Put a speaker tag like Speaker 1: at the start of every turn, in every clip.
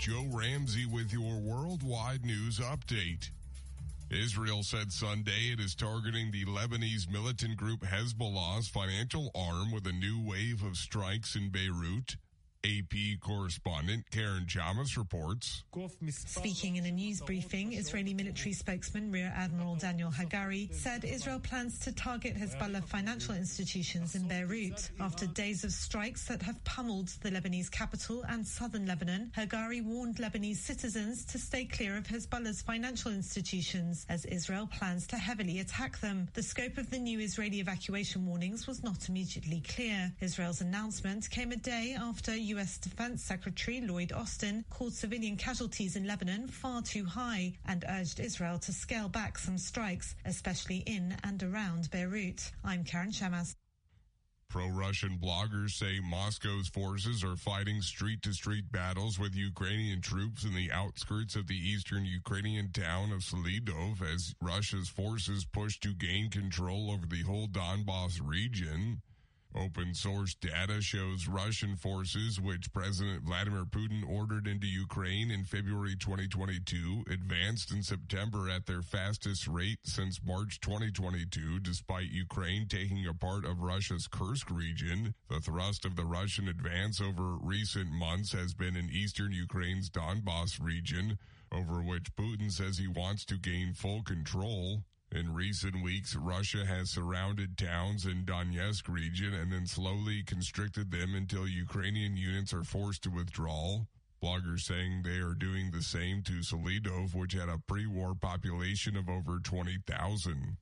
Speaker 1: Joe Ramsey with your worldwide news update. Israel said Sunday it is targeting the Lebanese militant group Hezbollah's financial arm with a new wave of strikes in Beirut. AP correspondent Karen Chamas reports.
Speaker 2: Speaking in a news briefing, Israeli military spokesman Rear Admiral Daniel Hagari said Israel plans to target Hezbollah financial institutions in Beirut. After days of strikes that have pummeled the Lebanese capital and southern Lebanon, Hagari warned Lebanese citizens to stay clear of Hezbollah's financial institutions as Israel plans to heavily attack them. The scope of the new Israeli evacuation warnings was not immediately clear. Israel's announcement came a day after U.S. Defense Secretary Lloyd Austin called civilian casualties in Lebanon far too high and urged Israel to scale back some strikes, especially in and around Beirut. I'm Karen Chamas.
Speaker 1: Pro-Russian bloggers say Moscow's forces are fighting street-to-street battles with Ukrainian troops in the outskirts of the eastern Ukrainian town of Selidov as Russia's forces push to gain control over the whole Donbas region. Open-source data shows Russian forces, which President Vladimir Putin ordered into Ukraine in February 2022, advanced in September at their fastest rate since March 2022, despite Ukraine taking a part of Russia's Kursk region. The thrust of the Russian advance over recent months has been in eastern Ukraine's Donbas region, over which Putin says he wants to gain full control. In recent weeks, Russia has surrounded towns in Donetsk region and then slowly constricted them until Ukrainian units are forced to withdraw. Bloggers saying they are doing the same to Selidov, which had a pre-war population of over 20,000.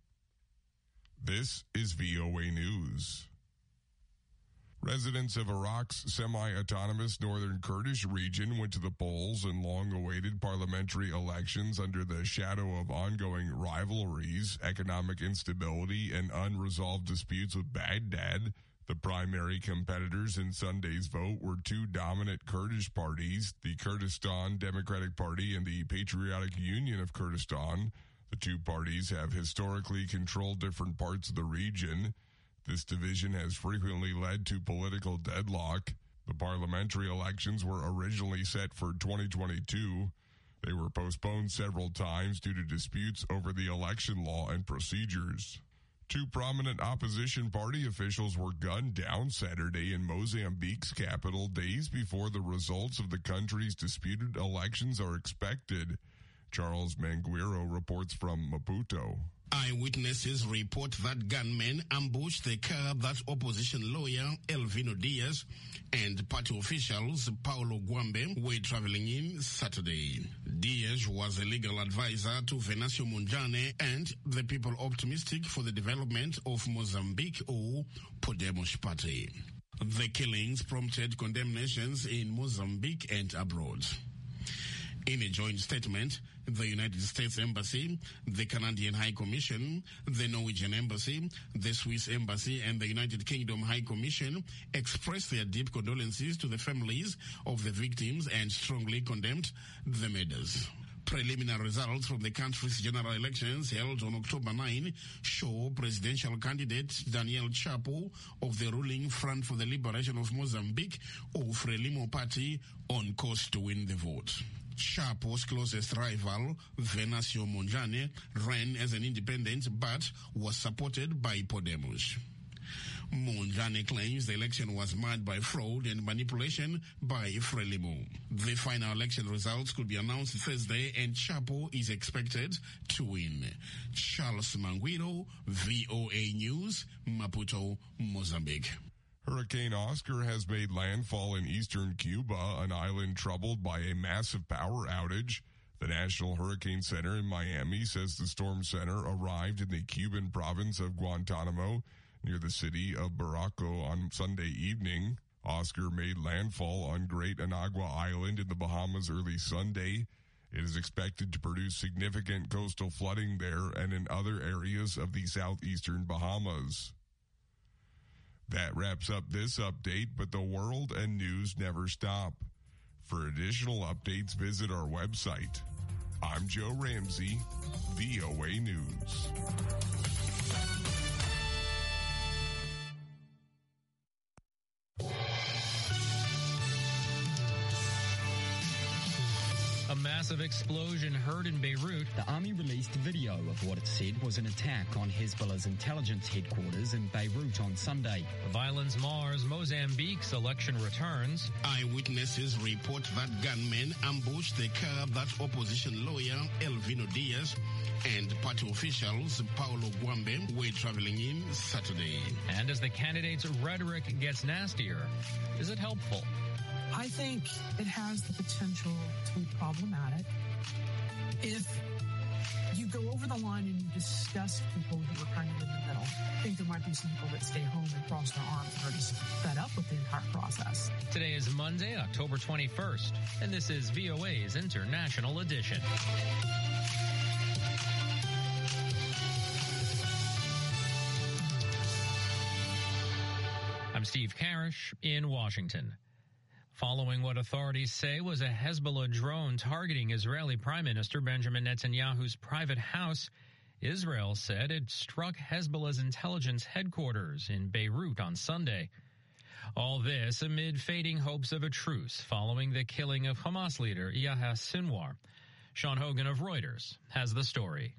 Speaker 1: This is VOA News. Residents of Iraq's semi-autonomous northern Kurdish region went to the polls in long-awaited parliamentary elections under the shadow of ongoing rivalries, economic instability, and unresolved disputes with Baghdad. The primary competitors in Sunday's vote were two dominant Kurdish parties, the Kurdistan Democratic Party and the Patriotic Union of Kurdistan. The two parties have historically controlled different parts of the region. This division has frequently led to political deadlock. The parliamentary elections were originally set for 2022. They were postponed several times due to disputes over the election law and procedures. Two prominent opposition party officials were gunned down Saturday in Mozambique's capital days before the results of the country's disputed elections are expected. Charles Manguero reports from Maputo.
Speaker 3: Eyewitnesses report that gunmen ambushed the car that opposition lawyer Elvino Diaz and party officials Paulo Guambe were traveling in Saturday. Diaz was a legal advisor to Venancio Mondlane and the People Optimistic for the Development of Mozambique, or Podemos party. The killings prompted condemnations in Mozambique and abroad. In a joint statement, the United States Embassy, the Canadian High Commission, the Norwegian Embassy, the Swiss Embassy, and the United Kingdom High Commission expressed their deep condolences to the families of the victims and strongly condemned the murders. Preliminary results from the country's general elections held on October 9 show presidential candidate Daniel Chapo of the ruling Front for the Liberation of Mozambique, or Frelimo party, on course to win the vote. Chapo's closest rival, Venancio Mondlane, ran as an independent but was supported by Podemos. Mondlane claims the election was marred by fraud and manipulation by Frelimo. The final election results could be announced Thursday, and Chapo is expected to win. Charles Manguero, VOA News, Maputo, Mozambique.
Speaker 1: Hurricane Oscar has made landfall in eastern Cuba, an island troubled by a massive power outage. The National Hurricane Center in Miami says the storm center arrived in the Cuban province of Guantanamo near the city of Barranco on Sunday evening. Oscar made landfall on Great Anagua Island in the Bahamas early Sunday. It is expected to produce significant coastal flooding there and in other areas of the southeastern Bahamas. That wraps up this update, but the world and news never stop. For additional updates, visit our website. I'm Joe Ramsey, VOA News.
Speaker 4: massive explosion heard in Beirut.
Speaker 5: The army released video of what it said was an attack on Hezbollah's intelligence headquarters in Beirut on Sunday.
Speaker 4: Violence mars Mozambique's election returns.
Speaker 3: Eyewitnesses report that gunmen ambushed the car that opposition lawyer Elvino Diaz and party officials Paulo Guambe were traveling in Saturday.
Speaker 4: And as the candidates' rhetoric gets nastier, is it helpful?
Speaker 6: I think it has the potential to be problematic if you go over the line and you discuss people who are kind of in the middle. I think there might be some people that stay home and cross their arms and are just fed up with the entire process.
Speaker 4: Today is Monday, October 21st, and this is VOA's International Edition. I'm Steve Karish in Washington. Following what authorities say was a Hezbollah drone targeting Israeli Prime Minister Benjamin Netanyahu's private house, Israel said it struck Hezbollah's intelligence headquarters in Beirut on Sunday. All this amid fading hopes of a truce following the killing of Hamas leader Yahya Sinwar. Sean Hogan of Reuters has the story.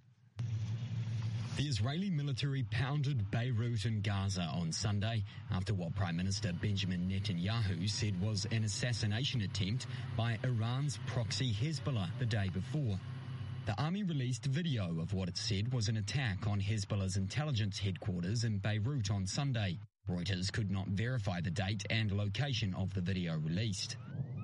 Speaker 5: The Israeli military pounded Beirut and Gaza on Sunday after what Prime Minister Benjamin Netanyahu said was an assassination attempt by Iran's proxy Hezbollah the day before. The army released video of what it said was an attack on Hezbollah's intelligence headquarters in Beirut on Sunday. Reuters could not verify the date and location of the video released.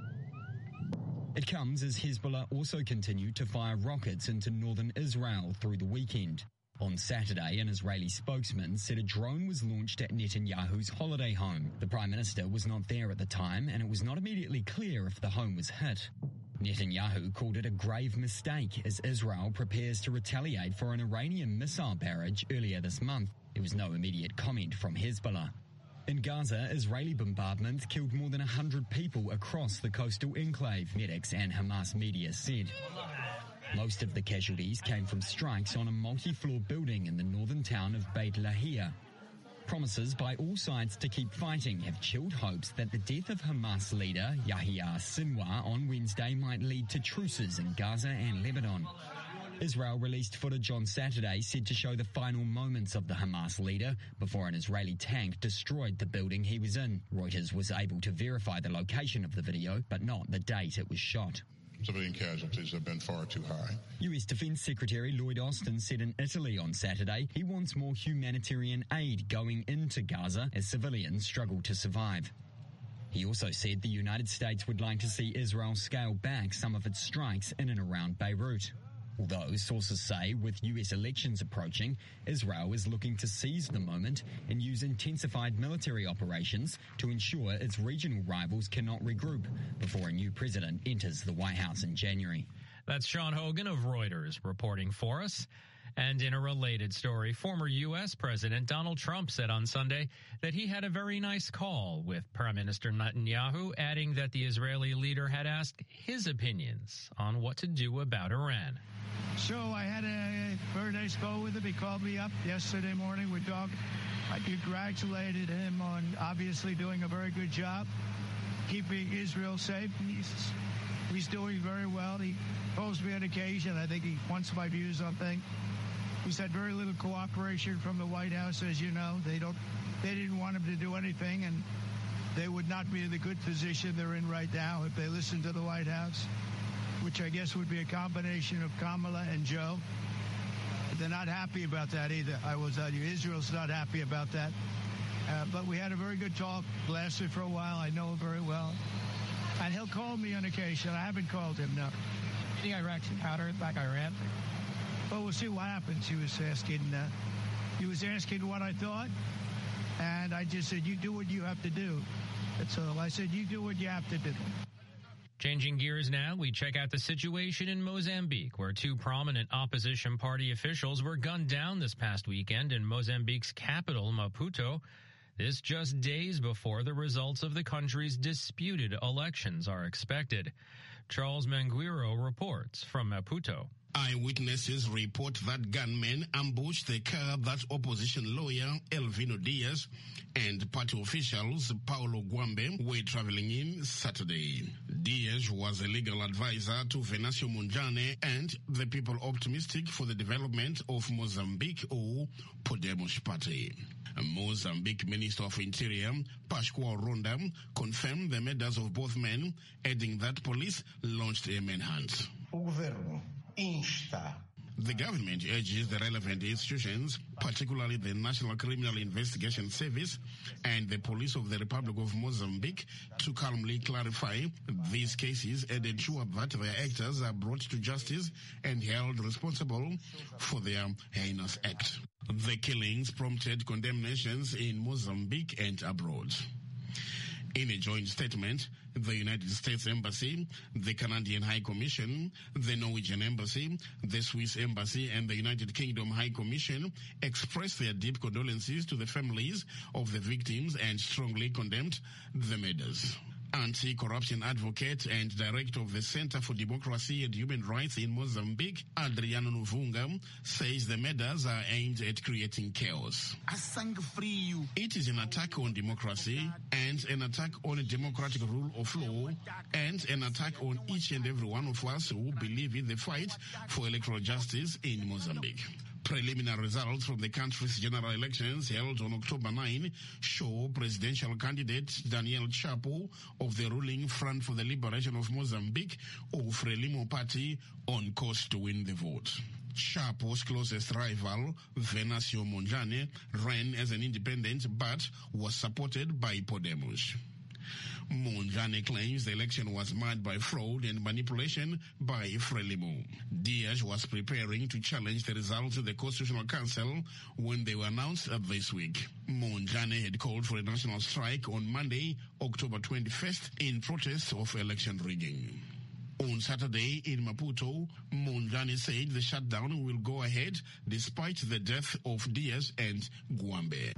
Speaker 5: It comes as Hezbollah also continued to fire rockets into northern Israel through the weekend. On Saturday, an Israeli spokesman said a drone was launched at Netanyahu's holiday home. The Prime Minister was not there at the time, and it was not immediately clear if the home was hit. Netanyahu called it a grave mistake as Israel prepares to retaliate for an Iranian missile barrage earlier this month. There was no immediate comment from Hezbollah. In Gaza, Israeli bombardment killed more than 100 people across the coastal enclave, medics and Hamas media said. Most of the casualties came from strikes on a multi-floor building in the northern town of Beit Lahia. Promises by all sides to keep fighting have chilled hopes that the death of Hamas leader Yahya Sinwar on Wednesday might lead to truces in Gaza and Lebanon. Israel released footage on Saturday said to show the final moments of the Hamas leader before an Israeli tank destroyed the building he was in. Reuters was able to verify the location of the video, but not the date it was shot.
Speaker 7: Civilian casualties have been far too high.
Speaker 5: U.S. Defense Secretary Lloyd Austin said in Italy on Saturday he wants more humanitarian aid going into Gaza as civilians struggle to survive. He also said the United States would like to see Israel scale back some of its strikes in and around Beirut. Although sources say with U.S. elections approaching, Israel is looking to seize the moment and use intensified military operations to ensure its regional rivals cannot regroup before a new president enters the White House in January.
Speaker 4: That's Sean Hogan of Reuters reporting for us. And in a related story, former U.S. President Donald Trump said on Sunday that he had a very nice call with Prime Minister Netanyahu, adding that the Israeli leader had asked his opinions on what to do about Iran.
Speaker 8: So I had a very nice call with him. He called me up yesterday morning. We talked. I congratulated him on obviously doing a very good job keeping Israel safe. He's doing very well. He calls me on occasion. I think he wants my views on things. He's had very little cooperation from the White House, as you know. They didn't want him to do anything, and they would not be in the good position they're in right now if they listened to the White House, which I guess would be a combination of Kamala and Joe. They're not happy about that either. I will tell you, Israel's not happy about that. But we had a very good talk, lasted for a while. I know him very well. And he'll call me on occasion. I haven't called him, no. Any Iraqi powder back Iran? Well, we'll see what happens. He was asking what I thought. And I just said, you do what you have to do. That's all. I said, you do what you have to do.
Speaker 4: Changing gears now, we check out the situation in Mozambique, where two prominent opposition party officials were gunned down this past weekend in Mozambique's capital, Maputo. This just days before the results of the country's disputed elections are expected. Charles Manguiro reports from Maputo.
Speaker 3: Eyewitnesses report that gunmen ambushed the car that opposition lawyer Elvino Diaz and party officials Paulo Guambe were traveling in Saturday. Diaz was a legal advisor to Venancio Mondlane and the People Optimistic for the Development of Mozambique, or Podemos party. Mozambique Minister of Interior, Pascoal Ronda, confirmed the murders of both men, adding that police launched a manhunt. The government urges the relevant institutions, particularly the National Criminal Investigation Service and the Police of the Republic of Mozambique, to calmly clarify these cases and ensure that their actors are brought to justice and held responsible for their heinous act. The killings prompted condemnations in Mozambique and abroad. In a joint statement, the United States Embassy, the Canadian High Commission, the Norwegian Embassy, the Swiss Embassy, and the United Kingdom High Commission expressed their deep condolences to the families of the victims and strongly condemned the murders. Anti-corruption advocate and director of the Center for Democracy and Human Rights in Mozambique, Adriano Nuvunga, says the murders are aimed at creating chaos. It is an attack on democracy and an attack on a democratic rule of law and an attack on each and every one of us who believe in the fight for electoral justice in Mozambique. Preliminary results from the country's general elections held on October 9 show presidential candidate Daniel Chapo of the ruling Front for the Liberation of Mozambique, or Frelimo party, on course to win the vote. Chapo's closest rival, Venancio Mondlane, ran as an independent but was supported by Podemos. Mondlane claims the election was marred by fraud and manipulation by Frelimo. Diaz was preparing to challenge the results of the Constitutional Council when they were announced this week. Mondlane had called for a national strike on Monday, October 21st, in protest of election rigging. On Saturday in Maputo, Mondlane said the shutdown will go ahead despite the death of Diaz and Guambe.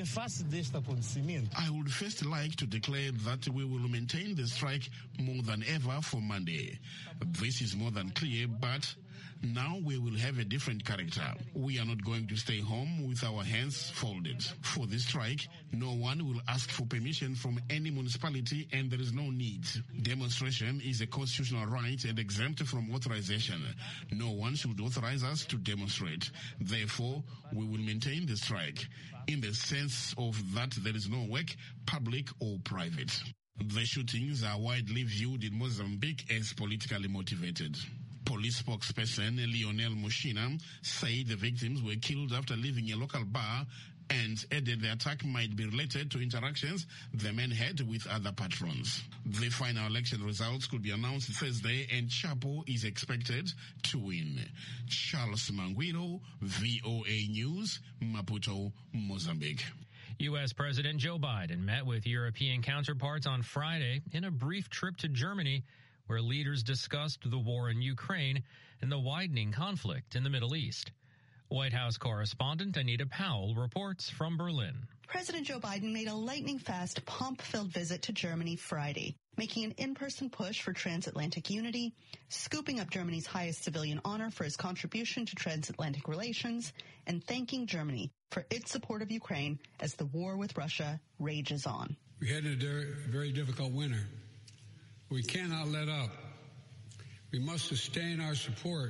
Speaker 3: I would first like to declare that we will maintain the strike more than ever for Monday. This is more than clear, but now we will have a different character. We are not going to stay home with our hands folded. For this strike, no one will ask for permission from any municipality and there is no need. Demonstration is a constitutional right and exempt from authorization. No one should authorize us to demonstrate. Therefore, we will maintain the strike in the sense of that there is no work, public or private. The shootings are widely viewed in Mozambique as politically motivated. Police spokesperson Lionel Mushina said the victims were killed after leaving a local bar and added the attack might be related to interactions the men had with other patrons. The final election results could be announced Thursday and Chapo is expected to win. Charles Manguiro, VOA News, Maputo, Mozambique.
Speaker 4: U.S. President Joe Biden met with European counterparts on Friday in a brief trip to Germany, where leaders discussed the war in Ukraine and the widening conflict in the Middle East. White House correspondent Anita Powell reports from Berlin.
Speaker 9: President Joe Biden made a lightning-fast, pomp-filled visit to Germany Friday, making an in-person push for transatlantic unity, scooping up Germany's highest civilian honor for his contribution to transatlantic relations, and thanking Germany for its support of Ukraine as the war with Russia rages on.
Speaker 10: We had a very difficult winter. We cannot let up. We must sustain our support.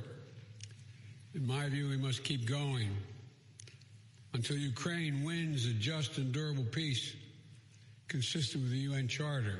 Speaker 10: In my view, we must keep going until Ukraine wins a just and durable peace consistent with the UN Charter.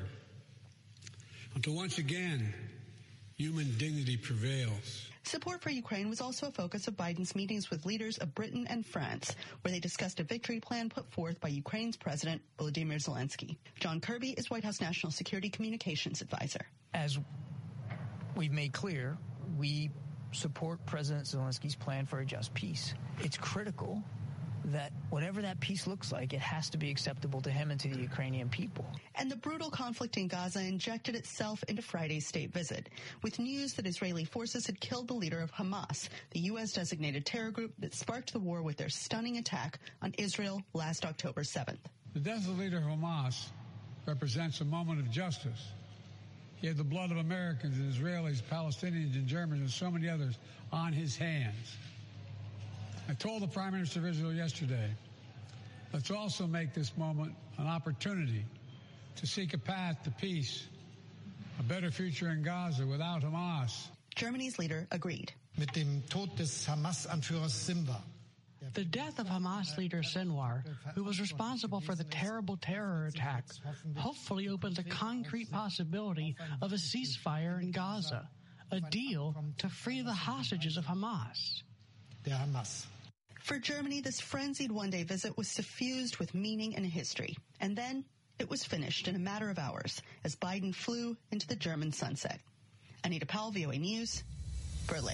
Speaker 10: Until once again, human dignity prevails.
Speaker 9: Support for Ukraine was also a focus of Biden's meetings with leaders of Britain and France, where they discussed a victory plan put forth by Ukraine's President Volodymyr Zelensky. John Kirby is White House National Security Communications Advisor.
Speaker 11: As we've made clear, we support President Zelensky's plan for a just peace. It's critical that whatever that peace looks like, it has to be acceptable to him and to the Ukrainian people.
Speaker 9: And the brutal conflict in Gaza injected itself into Friday's state visit, with news that Israeli forces had killed the leader of Hamas, the U.S.-designated terror group that sparked the war with their stunning attack on Israel last October 7th.
Speaker 10: The death of the leader of Hamas represents a moment of justice He had the blood of Americans and Israelis, Palestinians, and Germans, and so many others on his hands. I told the Prime Minister of Israel yesterday, let's also make this moment an opportunity to seek a path to peace, a better future in Gaza without Hamas.
Speaker 9: Germany's leader agreed.
Speaker 12: Mit dem Tod des Hamas-Anführers Sinwar.
Speaker 6: The death of Hamas leader Sinwar, who was responsible for the terrible terror attack, hopefully opens a concrete possibility of a ceasefire in Gaza, a deal to free the hostages of Hamas.
Speaker 9: For Germany, this frenzied one-day visit was suffused with meaning and history. And then it was finished in a matter of hours as Biden flew into the German sunset. Anita Powell, VOA News, Berlin.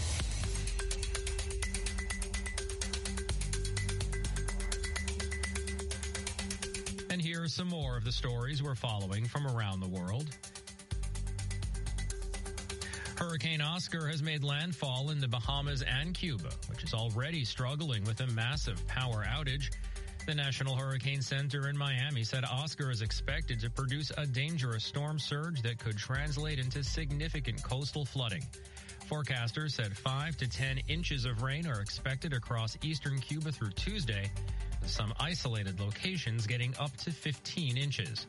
Speaker 4: And here are some more of the stories we're following from around the world. Hurricane Oscar has made landfall in the Bahamas and Cuba, which is already struggling with a massive power outage. The National Hurricane Center in Miami said Oscar is expected to produce a dangerous storm surge that could translate into significant coastal flooding. Forecasters said 5 to 10 inches of rain are expected across eastern Cuba through Tuesday, with some isolated locations getting up to 15 inches.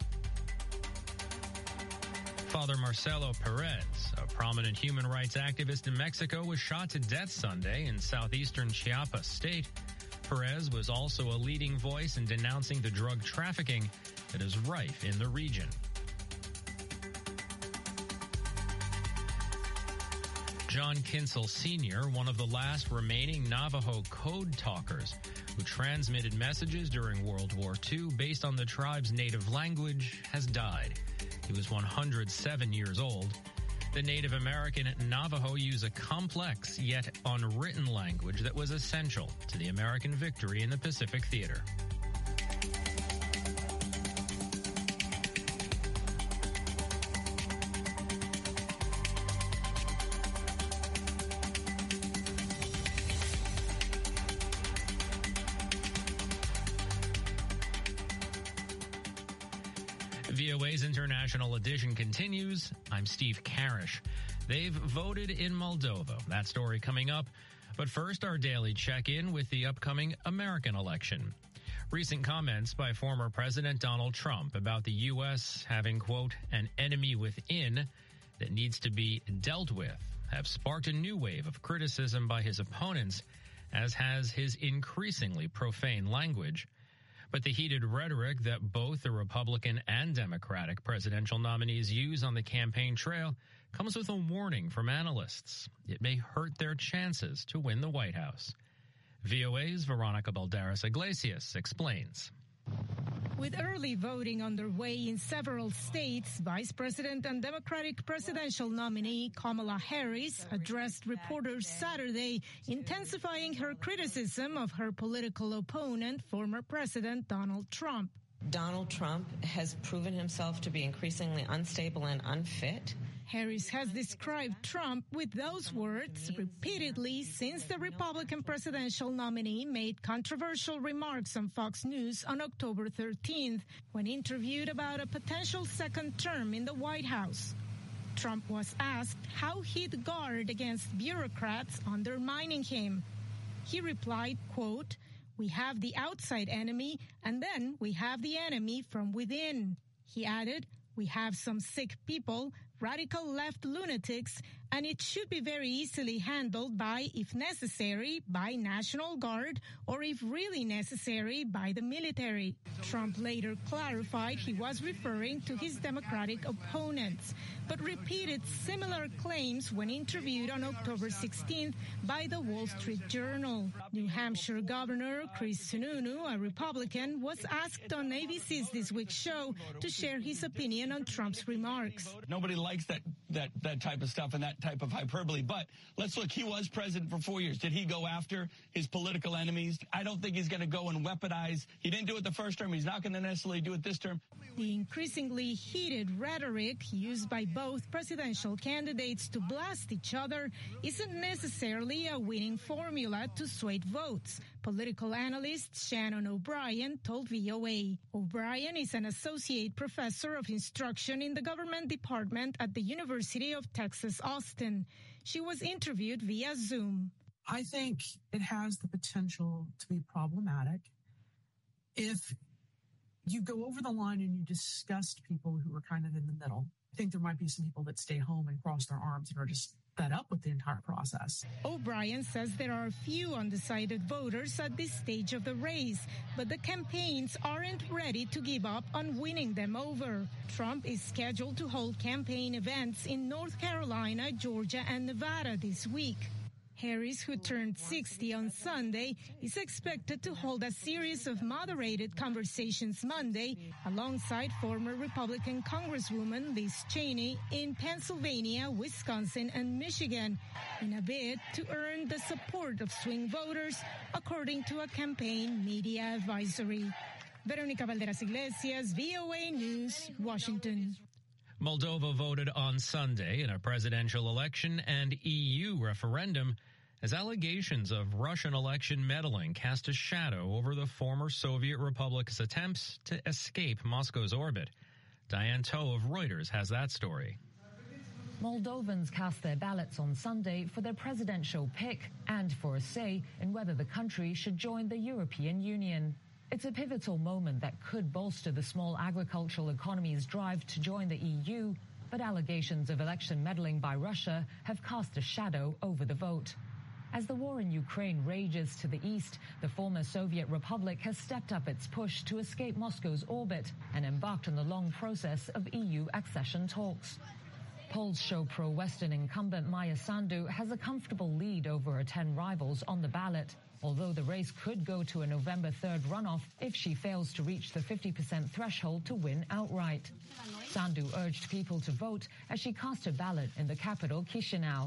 Speaker 4: Father Marcelo Perez, a prominent human rights activist in Mexico, was shot to death Sunday in southeastern Chiapas state. Perez was also a leading voice in denouncing the drug trafficking that is rife in the region. John Kinsel Sr., one of the last remaining Navajo code talkers who transmitted messages during World War II based on the tribe's native language, has died. He was 107 years old. The Native American Navajo use a complex yet unwritten language that was essential to the American victory in the Pacific Theater. VOA's International Edition continues. I'm Steve Karish. They've voted in Moldova. That story coming up. But first, our daily check-in with the upcoming American election. Recent comments by former President Donald Trump about the U.S. having, quote, an enemy within that needs to be dealt with have sparked a new wave of criticism by his opponents, as has his increasingly profane language. But the heated rhetoric that both the Republican and Democratic presidential nominees use on the campaign trail comes with a warning from analysts. It may hurt their chances to win the White House. VOA's Veronica Balderas Iglesias explains.
Speaker 13: With early voting underway in several states, Vice President and Democratic presidential nominee Kamala Harris addressed reporters Saturday, intensifying her criticism of her political opponent, former President Donald Trump.
Speaker 14: Donald Trump has proven himself to be increasingly unstable and unfit.
Speaker 13: Harris has described Trump with those words repeatedly since the Republican presidential nominee made controversial remarks on Fox News on October 13th when interviewed about a potential second term in the White House. Trump was asked how he'd guard against bureaucrats undermining him. He replied, quote, "We have the outside enemy, and then we have the enemy from within." He added, "We have some sick people, radical left lunatics, and it should be very easily handled by, if necessary, by National Guard, or if really necessary, by the military." Trump later clarified he was referring to his Democratic opponents, but repeated similar claims when interviewed on October 16th by the Wall Street Journal. New Hampshire Governor Chris Sununu, a Republican, was asked on ABC's This Week show to share his opinion on Trump's remarks.
Speaker 15: Nobody likes that that type of stuff and that type of hyperbole. But let's look. He was president for 4 years. Did he go after his political enemies? I don't think he's going to go and weaponize. He didn't do it the first term. He's not going to necessarily do it this term.
Speaker 13: The increasingly heated rhetoric used by both presidential candidates to blast each other isn't necessarily a winning formula to sway votes. Political analyst Shannon O'Brien told VOA. O'Brien is an associate professor of instruction in the government department at the University of Texas, Austin. She was interviewed via Zoom.
Speaker 6: I think it has the potential to be problematic if you go over the line and you disgust people who are kind of in the middle. I think there might be some people that stay home and cross their arms and are just fed up with the entire process.
Speaker 13: O'Brien says there are few undecided voters at this stage of the race, but the campaigns aren't ready to give up on winning them over. Trump is scheduled to hold campaign events in North Carolina, Georgia, and Nevada this week. Harris, who turned 60 on Sunday, is expected to hold a series of moderated conversations Monday alongside former Republican Congresswoman Liz Cheney in Pennsylvania, Wisconsin, and Michigan in a bid to earn the support of swing voters, according to a campaign media advisory. Veronica Valderas Iglesias, VOA News, Washington.
Speaker 4: Moldova voted on Sunday in a presidential election and EU referendum as allegations of Russian election meddling cast a shadow over the former Soviet republic's attempts to escape Moscow's orbit. Diane Toe of Reuters has that story.
Speaker 16: Moldovans cast their ballots on Sunday for their presidential pick and for a say in whether the country should join the European Union. It's a pivotal moment that could bolster the small agricultural economy's drive to join the EU, but allegations of election meddling by Russia have cast a shadow over the vote. As the war in Ukraine rages to the east, the former Soviet republic has stepped up its push to escape Moscow's orbit and embarked on the long process of EU accession talks. Polls show pro-Western incumbent Maia Sandu has a comfortable lead over her 10 rivals on the ballot, although the race could go to a November 3rd runoff if she fails to reach the 50% threshold to win outright. Sandu urged people to vote as she cast her ballot in the capital, Chisinau.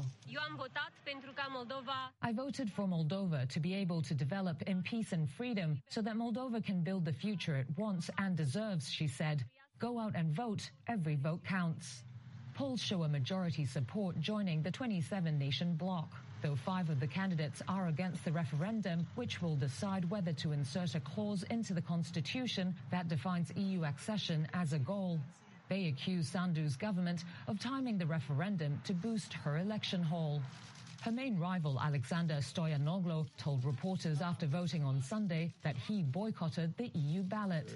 Speaker 16: I voted for Moldova to be able to develop in peace and freedom so that Moldova can build the future it wants and deserves, she said. Go out and vote. Every vote counts. Polls show a majority support joining the 27-nation bloc, though 5 of the candidates are against the referendum, which will decide whether to insert a clause into the constitution that defines EU accession as a goal. They accuse Sandu's government of timing the referendum to boost her election haul. Her main rival, Alexander Stoyanoglu, told reporters after voting on Sunday that he boycotted the EU ballot.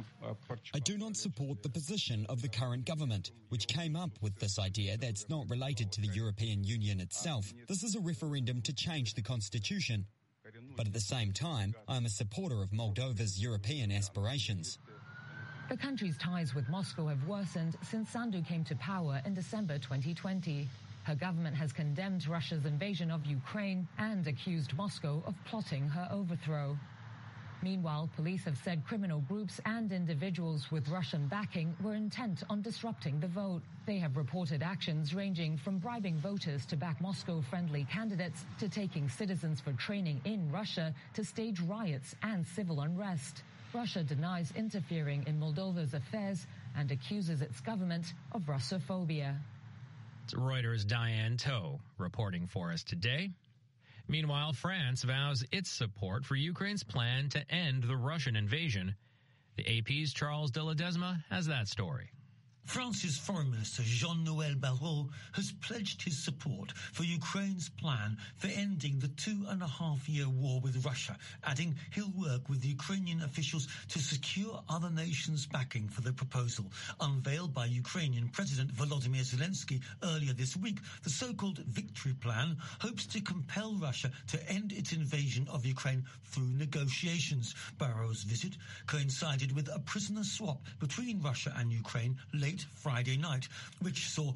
Speaker 17: I do not support the position of the current government, which came up with this idea that's not related to the European Union itself. This is a referendum to change the constitution. But at the same time, I am a supporter of Moldova's European aspirations.
Speaker 16: The country's ties with Moscow have worsened since Sandu came to power in December 2020. Her government has condemned Russia's invasion of Ukraine and accused Moscow of plotting her overthrow. Meanwhile, police have said criminal groups and individuals with Russian backing were intent on disrupting the vote. They have reported actions ranging from bribing voters to back Moscow-friendly candidates to taking citizens for training in Russia to stage riots and civil unrest. Russia denies interfering in Moldova's affairs and accuses its government of Russophobia.
Speaker 4: It's Reuters' Diane Toe reporting for us today. Meanwhile, France vows its support for Ukraine's plan to end the Russian invasion. The AP's Charles de Ledesma has that story.
Speaker 18: France's Foreign Minister Jean-Noël Barrot has pledged his support for Ukraine's plan for ending the 2.5-year war with Russia, adding he'll work with Ukrainian officials to secure other nations' backing for the proposal. Unveiled by Ukrainian President Volodymyr Zelensky earlier this week, the so-called Victory Plan hopes to compel Russia to end its invasion of Ukraine through negotiations. Barrot's visit coincided with a prisoner swap between Russia and Ukraine late Friday night, which saw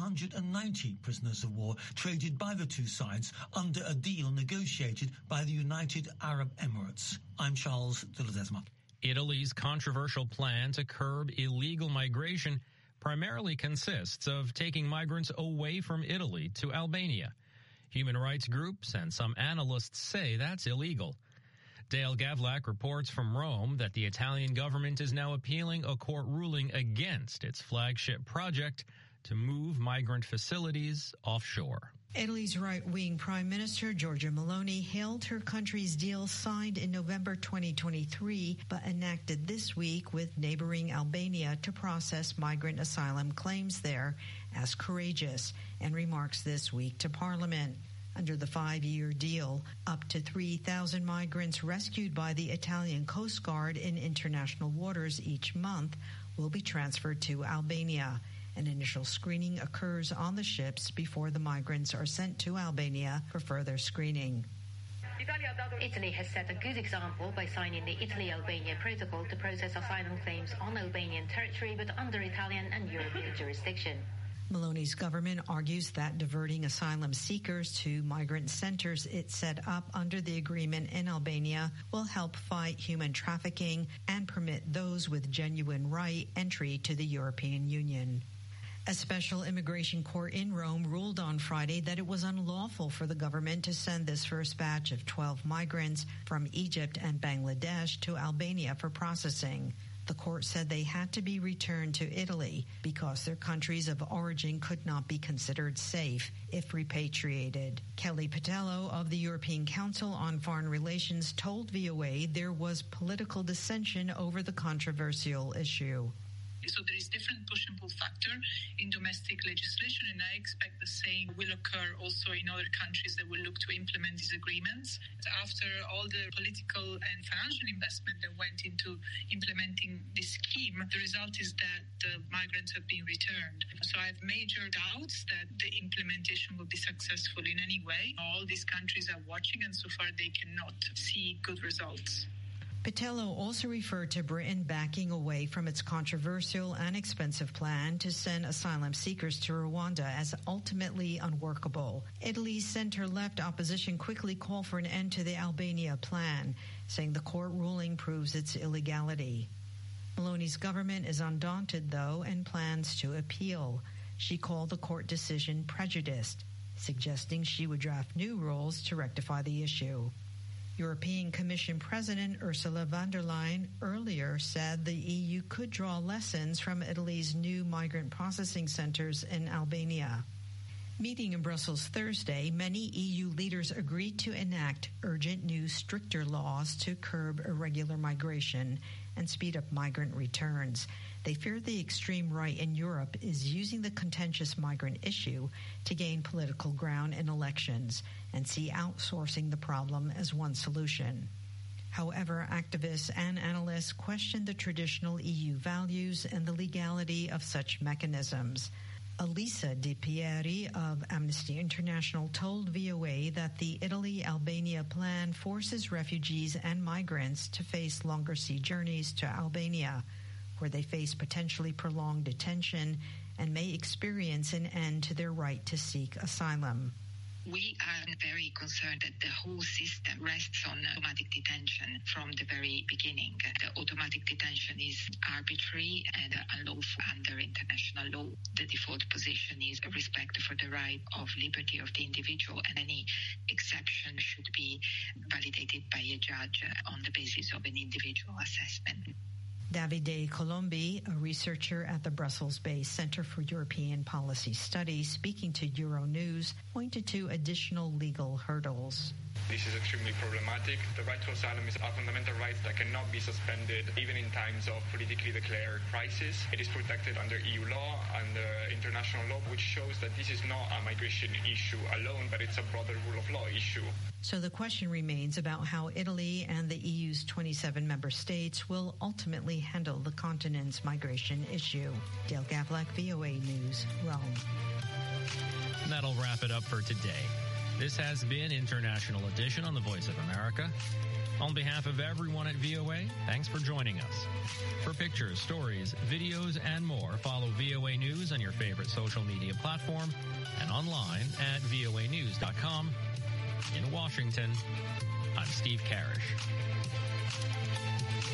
Speaker 18: 190 prisoners of war traded by the two sides under a deal negotiated by the United Arab Emirates. I'm Charles de Ledesma.
Speaker 4: Italy's controversial plan to curb illegal migration primarily consists of taking migrants away from Italy to Albania. Human rights groups and some analysts say that's illegal. Dale Gavlak reports from Rome that the Italian government is now appealing a court ruling against its flagship project to move migrant facilities offshore.
Speaker 19: Italy's right-wing Prime Minister Giorgia Meloni hailed her country's deal signed in November 2023, but enacted this week with neighboring Albania to process migrant asylum claims there as courageous, and remarks this week to Parliament. Under the 5-year deal, up to 3,000 migrants rescued by the Italian Coast Guard in international waters each month will be transferred to Albania. An initial screening occurs on the ships before the migrants are sent to Albania for further screening.
Speaker 20: Italy has set a good example by signing the Italy-Albania protocol to process asylum claims on Albanian territory but under Italian and European jurisdiction.
Speaker 19: Meloni's government argues that diverting asylum seekers to migrant centers it set up under the agreement in Albania will help fight human trafficking and permit those with genuine right entry to the European Union. A special immigration court in Rome ruled on Friday that it was unlawful for the government to send this first batch of 12 migrants from Egypt and Bangladesh to Albania for processing. The court said they had to be returned to Italy because their countries of origin could not be considered safe if repatriated. Kelly Patello of the European Council on Foreign Relations told VOA there was political dissension over the controversial issue.
Speaker 21: So there is different push and pull factor in domestic legislation, and I expect the same will occur also in other countries that will look to implement these agreements. After all the political and financial investment that went into implementing this scheme, the result is that the migrants have been returned. So I have major doubts that the implementation will be successful in any way. All these countries are watching, and so far they cannot see good results.
Speaker 19: Patello also referred to Britain backing away from its controversial and expensive plan to send asylum seekers to Rwanda as ultimately unworkable. Italy's center-left opposition quickly called for an end to the Albania plan, saying the court ruling proves its illegality. Meloni's government is undaunted, though, and plans to appeal. She called the court decision prejudiced, suggesting she would draft new rules to rectify the issue. European Commission President Ursula von der Leyen earlier said the EU could draw lessons from Italy's new migrant processing centers in Albania. Meeting in Brussels Thursday, many EU leaders agreed to enact urgent new stricter laws to curb irregular migration and speed up migrant returns. They fear the extreme right in Europe is using the contentious migrant issue to gain political ground in elections and see outsourcing the problem as one solution. However, activists and analysts question the traditional EU values and the legality of such mechanisms. Elisa Di Pieri of Amnesty International told VOA that the Italy-Albania plan forces refugees and migrants to face longer sea journeys to Albania, where they face potentially prolonged detention and may experience an end to their right to seek asylum.
Speaker 22: We are very concerned that the whole system rests on automatic detention from the very beginning. The automatic detention is arbitrary and unlawful under international law. The default position is respect for the right of liberty of the individual, and any exception should be validated by a judge on the basis of an individual assessment.
Speaker 19: Davide Colombi, a researcher at the Brussels-based Center for European Policy Studies, speaking to Euronews, pointed to additional legal hurdles.
Speaker 23: This is extremely problematic. The right to asylum is a fundamental right that cannot be suspended even in times of politically declared crisis. It is protected under EU law and international law, which shows that this is not a migration issue alone, but it's a broader rule of law issue.
Speaker 19: So the question remains about how Italy and the EU's 27 member states will ultimately handle the continent's migration issue. Dale Gavlak, VOA News, Rome.
Speaker 4: And that'll wrap it up for today. This has been International Edition on the Voice of America. On behalf of everyone at VOA, thanks for joining us. For pictures, stories, videos, and more, follow VOA News on your favorite social media platform and online at voanews.com. In Washington, I'm Steve Karish.